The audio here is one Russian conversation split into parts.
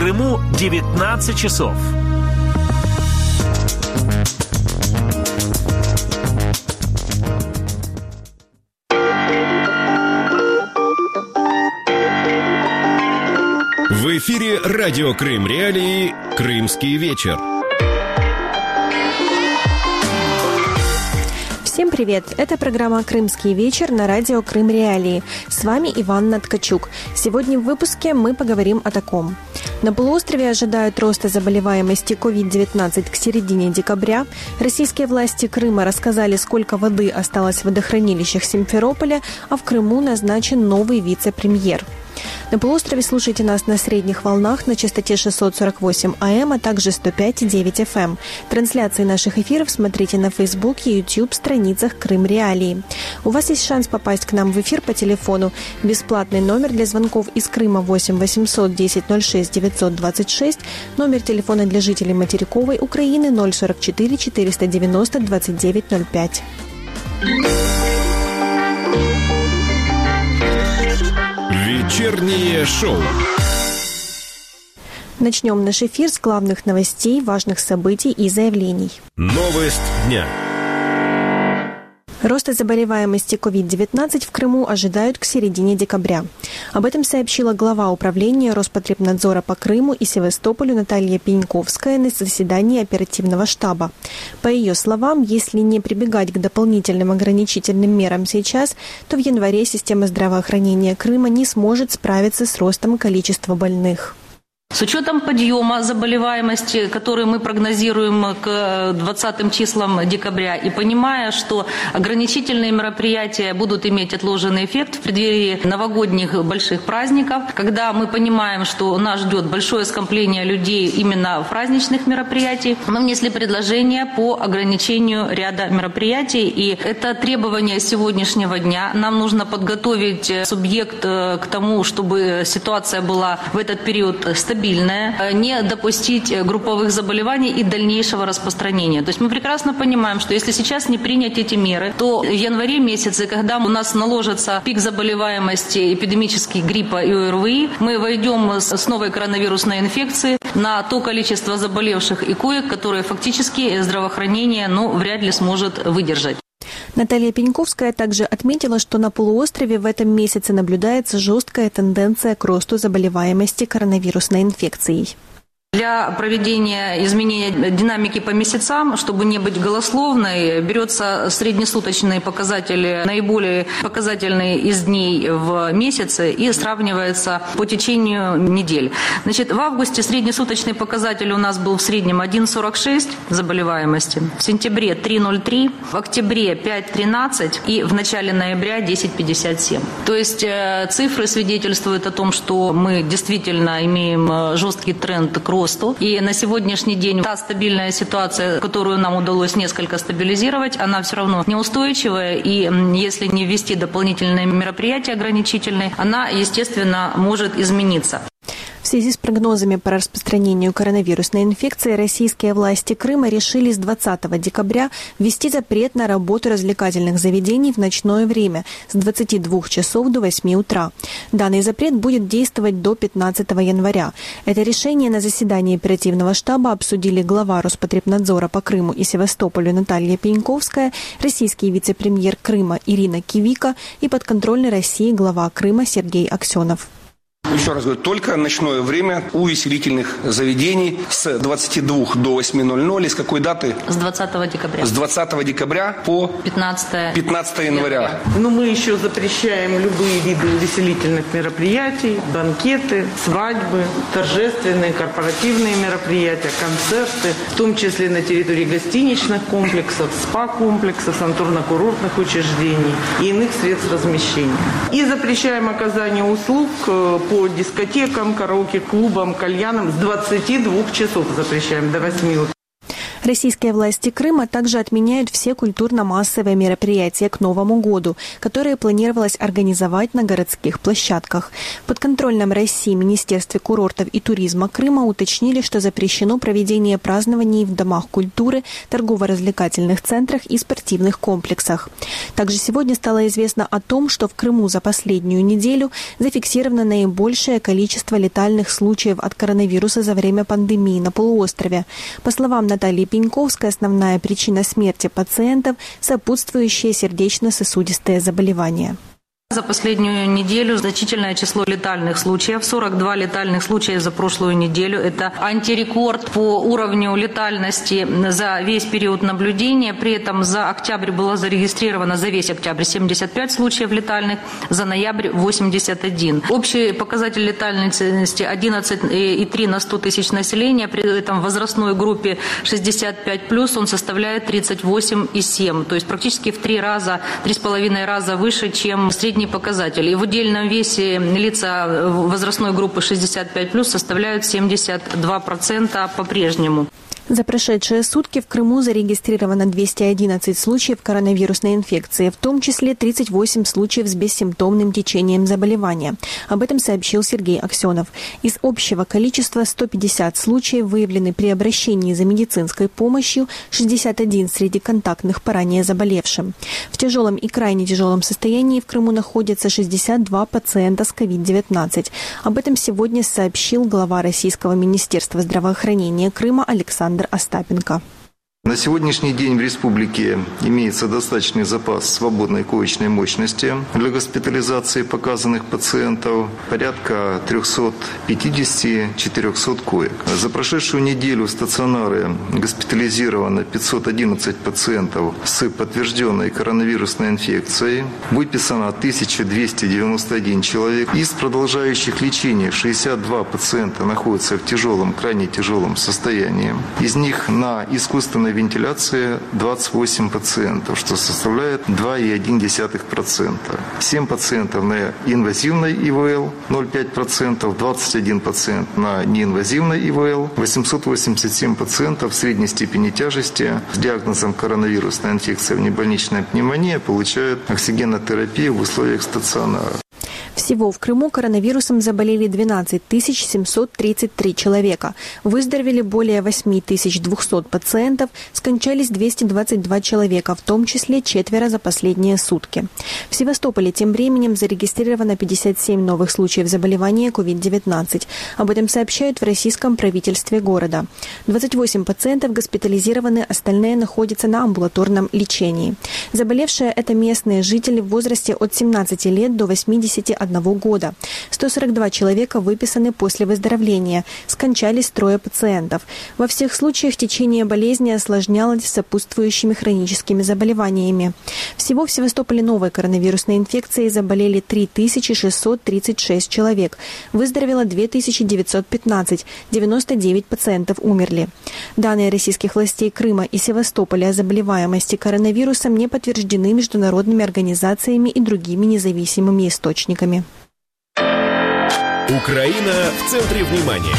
Крыму 19 часов. В эфире радио Крым Реалии «Крымский вечер». Всем привет! Это программа «Крымский вечер» на радио Крым Реалии. С вами Иванна Ткачук. Сегодня в выпуске мы поговорим о таком. На полуострове ожидают роста заболеваемости COVID-19 к середине декабря. Российские власти Крыма рассказали, сколько воды осталось в водохранилищах Симферополя, а в Крыму назначен новый вице-премьер. На полуострове слушайте нас на средних волнах на частоте 648 АМ, а также 105,9 ФМ. Трансляции наших эфиров смотрите на Facebook и YouTube страницах Крым Реалии. У вас есть шанс попасть к нам в эфир по телефону. Бесплатный номер для звонков из Крыма 8 800 10 06 926, номер телефона для жителей материковой Украины 044 490 2905. Вечернее шоу. Начнем наш эфир с главных новостей, важных событий и заявлений. Новость дня. Роста заболеваемости COVID-19 в Крыму ожидают к середине декабря. Об этом сообщила глава управления Роспотребнадзора по Крыму и Севастополю Наталья Пеньковская на заседании оперативного штаба. По ее словам, если не прибегать к дополнительным ограничительным мерам сейчас, то в январе система здравоохранения Крыма не сможет справиться с ростом количества больных. С учетом подъема заболеваемости, который мы прогнозируем к 20 числам декабря, и понимая, что ограничительные мероприятия будут иметь отложенный эффект в преддверии новогодних больших праздников, когда мы понимаем, что нас ждет большое скопление людей именно в праздничных мероприятиях, мы внесли предложение по ограничению ряда мероприятий, и это требование сегодняшнего дня. Нам нужно подготовить субъект к тому, чтобы ситуация была в этот период стабильной, не допустить групповых заболеваний и дальнейшего распространения. То есть мы прекрасно понимаем, что если сейчас не принять эти меры, то в январе месяце, когда у нас наложится пик заболеваемости эпидемических гриппа и ОРВИ, мы войдем с новой коронавирусной инфекцией на то количество заболевших и коек, которые фактически здравоохранение вряд ли сможет выдержать. Наталья Пеньковская также отметила, что на полуострове в этом месяце наблюдается жесткая тенденция к росту заболеваемости коронавирусной инфекцией. Для проведения изменения динамики по месяцам, чтобы не быть голословной, берется среднесуточные показатели, наиболее показательные из дней в месяце, и сравнивается по течению недель. Значит, в августе среднесуточный показатель у нас был в среднем 1,46 заболеваемости, в сентябре 3,03, в октябре 5,13 и в начале ноября 10,57. То есть цифры свидетельствуют о том, что мы действительно имеем жесткий тренд к росту. И на сегодняшний день та стабильная ситуация, которую нам удалось несколько стабилизировать, она все равно неустойчивая. И если не ввести дополнительные мероприятия ограничительные, она, естественно, может измениться. В связи с прогнозами по распространению коронавирусной инфекции российские власти Крыма решили с 20 декабря ввести запрет на работу развлекательных заведений в ночное время с 22 часов до 8 утра. Данный запрет будет действовать до 15 января. Это решение на заседании оперативного штаба обсудили глава Роспотребнадзора по Крыму и Севастополю Наталья Пеньковская, российский вице-премьер Крыма Ирина Кивика и подконтрольный России глава Крыма Сергей Аксенов. Еще раз говорю, только ночное время у увеселительных заведений с 22 до 8:00. И с какой даты? С 20 декабря. С 20 декабря по 15 января. Мы еще запрещаем любые виды увеселительных мероприятий, банкеты, свадьбы, торжественные, корпоративные мероприятия, концерты, в том числе на территории гостиничных комплексов, спа-комплексов, санаторно-курортных учреждений и иных средств размещения. И запрещаем оказание услуг по дискотекам, караоке-клубам, кальянам с 22 часов запрещаем до 8 утра. Российские власти Крыма также отменяют все культурно-массовые мероприятия к Новому году, которые планировалось организовать на городских площадках. В подконтрольном России Министерстве курортов и туризма Крыма уточнили, что запрещено проведение празднований в домах культуры, торгово-развлекательных центрах и спортивных комплексах. Также сегодня стало известно о том, что в Крыму за последнюю неделю зафиксировано наибольшее количество летальных случаев от коронавируса за время пандемии на полуострове. По словам Натальи Пеньковской, основная причина смерти пациентов – сопутствующие сердечно-сосудистые заболевания. За последнюю неделю значительное число летальных случаев, 42 летальных случая за прошлую неделю. Это антирекорд по уровню летальности за весь период наблюдения. При этом за октябрь было зарегистрировано, за весь октябрь, 75 случаев летальных, за ноябрь 81. Общий показатель летальности 11,3 на 100 тысяч населения. При этом в возрастной группе 65+, он составляет 38,7. То есть практически в 3,5 раза выше, чем средний показатель. И в удельном весе лица возрастной группы 65+, составляют 72% по-прежнему. За прошедшие сутки в Крыму зарегистрировано 211 случаев коронавирусной инфекции, в том числе 38 случаев с бессимптомным течением заболевания. Об этом сообщил Сергей Аксенов. Из общего количества 150 случаев выявлены при обращении за медицинской помощью, 61 среди контактных по ранее заболевшим. В тяжелом и крайне тяжелом состоянии в Крыму находятся 62 пациента с COVID-19. Об этом сегодня сообщил глава Российского министерства здравоохранения Крыма Александр Остапенко. На сегодняшний день в республике имеется достаточный запас свободной коечной мощности для госпитализации показанных пациентов, порядка 350-400 коек. За прошедшую неделю в стационары госпитализировано 511 пациентов с подтвержденной коронавирусной инфекцией, выписано 1291 человек. Из продолжающих лечение 62 пациента находятся в тяжелом, крайне тяжелом состоянии. Из них на искусственной вентиляции 28 пациентов, что составляет 2,1%. 7 пациентов на инвазивной ИВЛ, 0,5%, 21 пациент на неинвазивной ИВЛ, 887 пациентов средней степени тяжести с диагнозом коронавирусная инфекция внебольничная пневмония получают оксигенотерапию в условиях стационара. Всего в Крыму коронавирусом заболели 12 733 человека. Выздоровели более 8200 пациентов, скончались 222 человека, в том числе 4 за последние сутки. В Севастополе тем временем зарегистрировано 57 новых случаев заболевания COVID-19. Об этом сообщают в российском правительстве города. 28 пациентов госпитализированы, остальные находятся на амбулаторном лечении. Заболевшие – это местные жители в возрасте от 17 лет до 81 года. 142 человека выписаны после выздоровления. Скончались 3 пациентов. Во всех случаях течение болезни осложнялось сопутствующими хроническими заболеваниями. Всего в Севастополе новой коронавирусной инфекцией заболели 3636 человек. Выздоровело 2915. 99 пациентов умерли. Данные российских властей Крыма и Севастополя о заболеваемости коронавирусом не подтверждены международными организациями и другими независимыми источниками. Украина в центре внимания.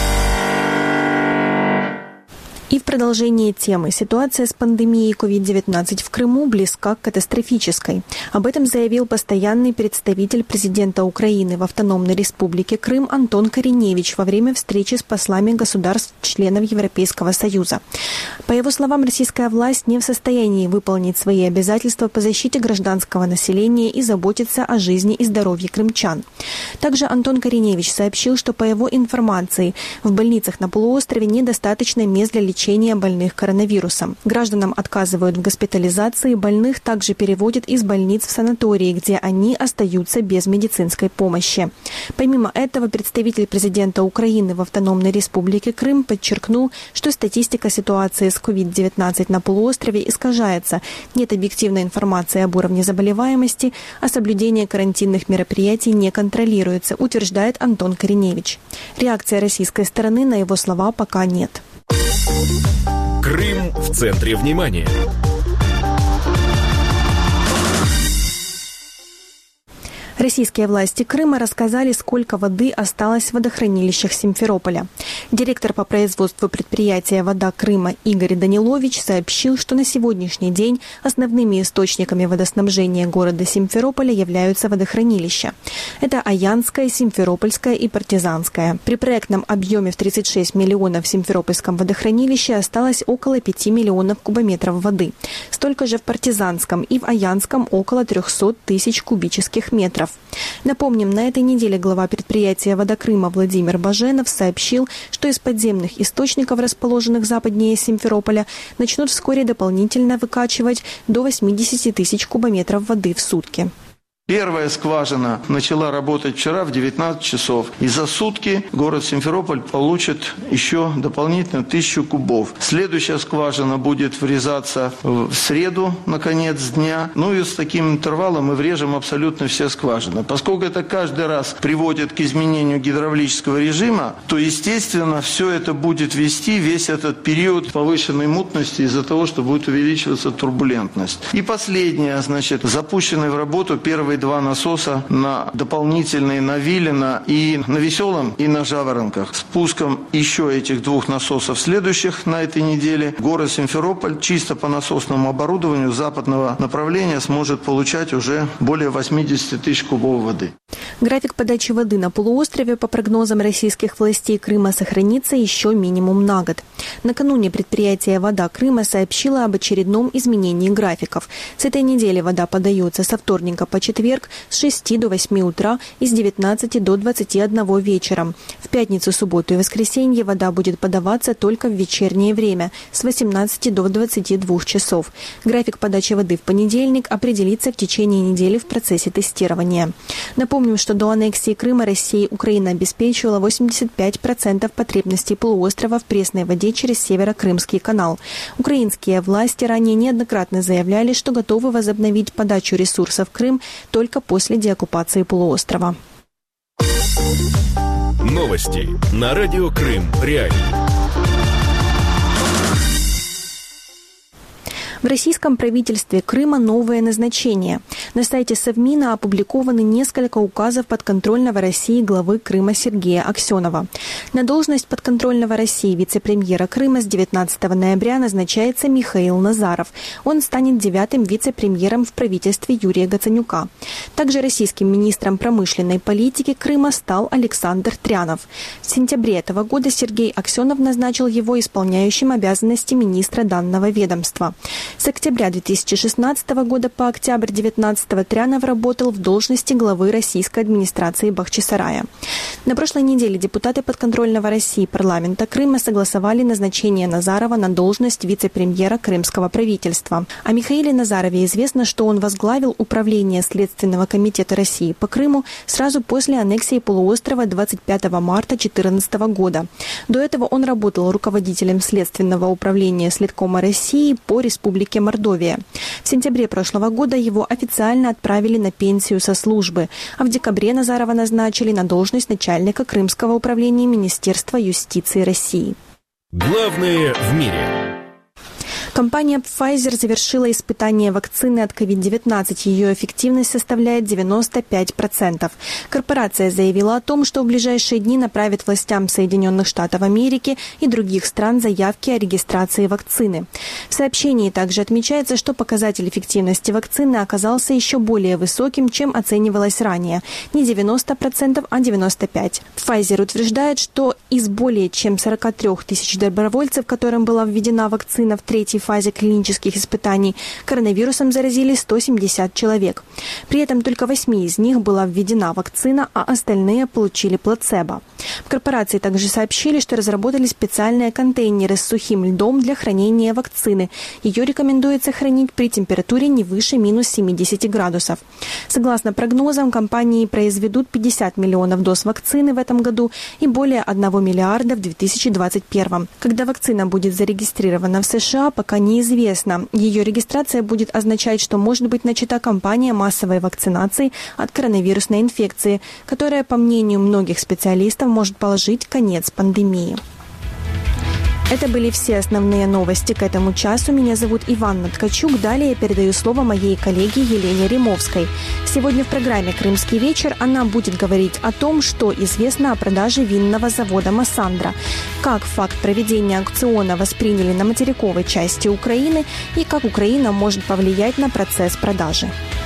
И в продолжение темы. Ситуация с пандемией COVID-19 в Крыму близка к катастрофической. Об этом заявил постоянный представитель президента Украины в Автономной Республике Крым Антон Кореневич во время встречи с послами государств-членов Европейского Союза. По его словам, российская власть не в состоянии выполнить свои обязательства по защите гражданского населения и заботиться о жизни и здоровье крымчан. Также Антон Кореневич сообщил, что по его информации в больницах на полуострове недостаточно мест для лечения больных коронавирусом. Гражданам отказывают в госпитализации, больных также переводят из больниц в санатории, где они остаются без медицинской помощи. Помимо этого, представитель президента Украины в Автономной Республике Крым подчеркнул, что статистика ситуации с COVID-19 на полуострове искажается, нет объективной информации об уровне заболеваемости, а соблюдение карантинных мероприятий не контролируется, утверждает Антон Кореневич. Реакции российской стороны на его слова пока нет. Крым в центре внимания. Российские власти Крыма рассказали, сколько воды осталось в водохранилищах Симферополя. Директор по производству предприятия «Вода Крыма» Игорь Данилович сообщил, что на сегодняшний день основными источниками водоснабжения города Симферополя являются водохранилища. Это Аянское, Симферопольское и Партизанское. При проектном объеме в 36 миллионов в Симферопольском водохранилище осталось около 5 миллионов кубометров воды. Столько же в Партизанском и в Аянском около 300 тысяч кубических метров. Напомним, на этой неделе глава предприятия «Вода Крыма» Владимир Баженов сообщил, что из подземных источников, расположенных западнее Симферополя, начнут вскоре дополнительно выкачивать до 80 тысяч кубометров воды в сутки. Первая скважина начала работать вчера в 19 часов. И за сутки город Симферополь получит еще дополнительно 1000 кубов. Следующая скважина будет врезаться в среду, на конец дня. Ну и с таким интервалом мы врежем абсолютно все скважины. Поскольку это каждый раз приводит к изменению гидравлического режима, то, естественно, все это будет вести весь этот период повышенной мутности из-за того, что будет увеличиваться турбулентность. И последнее, запущенные в работу первые 2 насоса на дополнительные на Вилина и на Веселом, и на Жаворонках. С пуском еще этих 2 насосов следующих на этой неделе город Симферополь чисто по насосному оборудованию западного направления сможет получать уже более 80 тысяч кубов воды. График подачи воды на полуострове, по прогнозам российских властей Крыма, сохранится еще минимум на год. Накануне предприятие «Вода Крыма» сообщило об очередном изменении графиков. С этой недели вода подается со вторника по четверг с 6 до 8 утра и с 19 до 21 вечера. В пятницу, субботу и воскресенье вода будет подаваться только в вечернее время с 18 до 22 часов. График подачи воды в понедельник определится в течение недели в процессе тестирования. Напомним, что до аннексии Крыма Россия и Украина обеспечивала 85% потребностей полуострова в пресной воде через Северо-Крымский канал. Украинские власти ранее неоднократно заявляли, что готовы возобновить подачу ресурсов в Крым только после деоккупации полуострова. Новости на радио Крым Реалии. В российском правительстве Крыма новое назначение. На сайте Совмина опубликованы несколько указов подконтрольного России главы Крыма Сергея Аксенова. На должность подконтрольного России вице-премьера Крыма с 19 ноября назначается Михаил Назаров. Он станет 9-м вице-премьером в правительстве Юрия Гацанюка. Также российским министром промышленной политики Крыма стал Александр Трянов. В сентябре этого года Сергей Аксенов назначил его исполняющим обязанности министра данного ведомства. С октября 2016 года по октябрь 2019 Трянов работал в должности главы российской администрации Бахчисарая. На прошлой неделе депутаты подконтрольного России парламента Крыма согласовали назначение Назарова на должность вице-премьера крымского правительства. О Михаиле Назарове известно, что он возглавил управление Следственного комитета России по Крыму сразу после аннексии полуострова 25 марта 2014 года. До этого он работал руководителем Следственного управления Следкома России по Республике Мордовия. В сентябре прошлого года его официально отправили на пенсию со службы, а в декабре Назарова назначили на должность начальника Крымского управления Министерства юстиции России. Главное в мире. Компания Pfizer завершила испытание вакцины от COVID-19. Ее эффективность составляет 95%. Корпорация заявила о том, что в ближайшие дни направит властям Соединенных Штатов Америки и других стран заявки о регистрации вакцины. В сообщении также отмечается, что показатель эффективности вакцины оказался еще более высоким, чем оценивалось ранее. Не 90%, а 95%. Pfizer утверждает, что из более чем 43 тысяч добровольцев, которым была введена вакцина в третьей фазе клинических испытаний, коронавирусом заразились 170 человек. При этом только 8 из них была введена вакцина, а остальные получили плацебо. В корпорации также сообщили, что разработали специальные контейнеры с сухим льдом для хранения вакцины. Ее рекомендуется хранить при температуре не выше минус 70 градусов. Согласно прогнозам, компании произведут 50 миллионов доз вакцины в этом году и более 1 миллиарда в 2021. Когда вакцина будет зарегистрирована в США, пока неизвестно. Ее регистрация будет означать, что может быть начата кампания массовой вакцинации от коронавирусной инфекции, которая, по мнению многих специалистов, может положить конец пандемии. Это были все основные новости к этому часу. Меня зовут Иванна Ткачук. Далее я передаю слово моей коллеге Елене Римовской. Сегодня в программе «Крымский вечер» она будет говорить о том, что известно о продаже винного завода «Массандра», как факт проведения аукциона восприняли на материковой части Украины и как Украина может повлиять на процесс продажи.